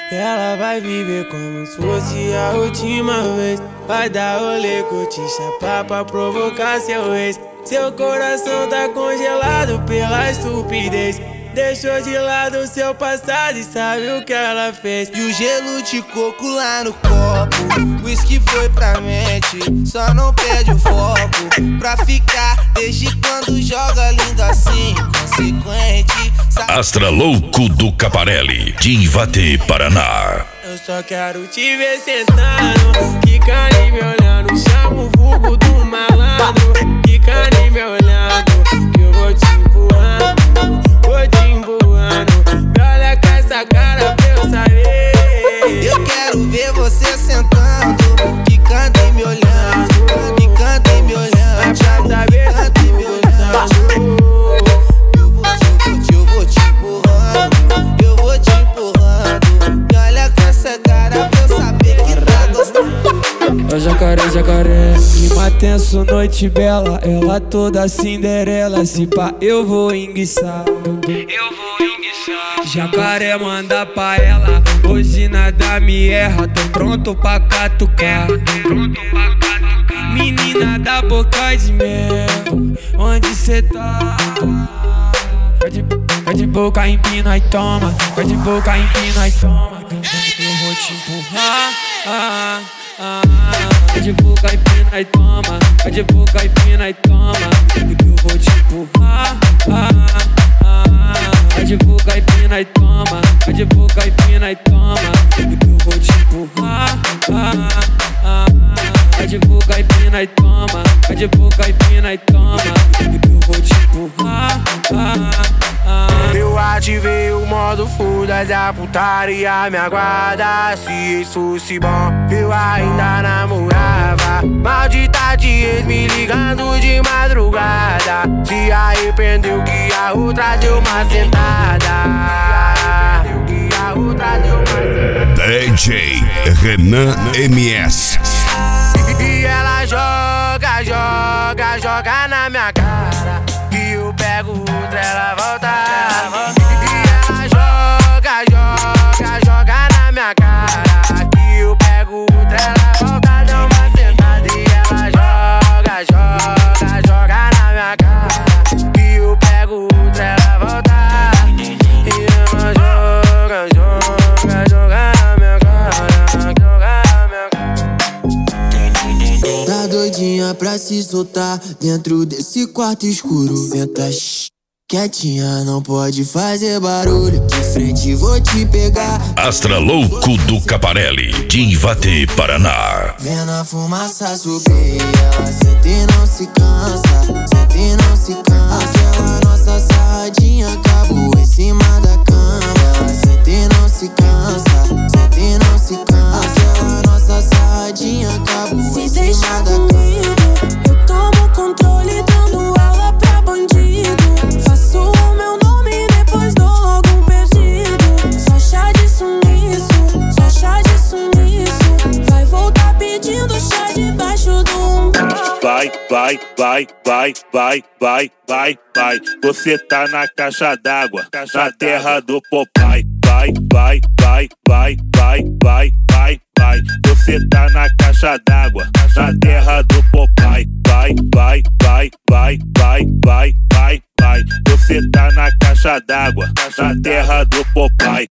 Ela vai viver como se fosse a última vez. Vai dar rolê, curtir, chapar pra provocar seu ex. Seu coração tá congelado pela estupidez. Deixou de lado seu passado e sabe o que ela fez. E o gelo de coco lá no copo, whisky foi pra mente, só não perde o foco. Pra ficar desde quando joga lindo assim, consequente. Astra Louco do Caparelli, de Ivate, Paraná. Eu só quero te ver sentando, quicando e me olhando. Chama o vulgo do malandro, quicando e me olhando. Que eu vou te empurrando, vou te empurrando. Me olha com essa cara pra eu saber. Eu quero ver você sentando, quicando e me olhando, quicando e me olhando. É pra saber se tu gostando. Eu vou te empurrando, eu vou te empurrando. Me olha com essa cara pra eu saber que tá gostando. Ó jacaré, jacaré, clima tenso, noite bela. Ela toda Cinderela, se pá eu vou enguiçar. Jacaré manda pra ela, hoje nada me erra. Tô pronto pra catucar. Menina da boca de mel, onde cê tá? Vai de boca, empina e toma. Vai de boca, empina e toma. Eu vou te empurrar. Vai de boca, empina e toma. Vai de boca, empina e toma. Eu vou te empurrar. Vai de boca, empina e toma. Vai de boca, empina e toma. Eu vou te empurrar. Vai de boca, empina e toma. Vai de boca, empina e toma. Eu vou te empurrar. Eu ativei o modo fuda da putaria, me aguarda. Se isso fosse bom, eu ainda namorava. Maldita de ex me ligando de madrugada. Se arrependeu que a outra deu uma sentada. DJ Renan MS. E ela joga, joga, joga na minha cara. E eu pego outra, ela volta. E ela joga, joga, joga na minha cara. E eu pego outra, ela volta. Dá uma sentada e ela joga, joga, joga na minha cara. E eu pego outra, ela volta. E ela joga, joga, joga na minha cara. Joga na minha cara. Tá doidinha pra se soltar dentro desse quarto escuro. Senta quietinha, não pode fazer barulho. De frente vou te pegar. Astra Louco do Caparelli, de Ivate, Paraná. Vendo a fumaça subir, ela sente e não se cansa. Sente e não se cansa. Aquela nossa sarradinha acabou em cima da cama. Ela sente e não se cansa. Sente e não se cansa. Aquela nossa sarradinha acabou em cima da cama. Eu tomo controle dando aula pra bandido. Faço o meu nome e depois dou logo um perdido. Só chá de sumiço, só chá de sumiço. Vai voltar pedindo chá debaixo do umbigo. Vai, vai, vai, vai, vai, vai, vai, vai. Você tá na caixa d'água, na terra do Popeye. Vai, vai, vai, vai, vai, vai, vai, vai. Você tá na caixa d'água, na terra do Popeye. Vai, vai, vai, vai, vai, vai, vai, vai. Você tá na caixa d'água, na terra do Popeye.